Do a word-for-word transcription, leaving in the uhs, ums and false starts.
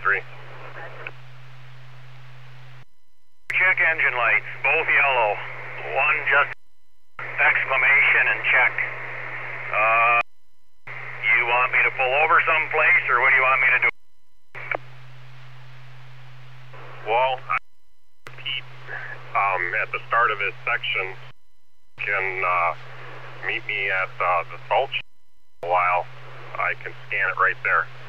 three. Check engine lights, both yellow. One just exclamation and check. Uh, you want me to pull over someplace, or what do you want me to do? Well, I repeat, um, at the start of his section, can uh, meet me at uh, the salt sh- a while. I can scan it right there.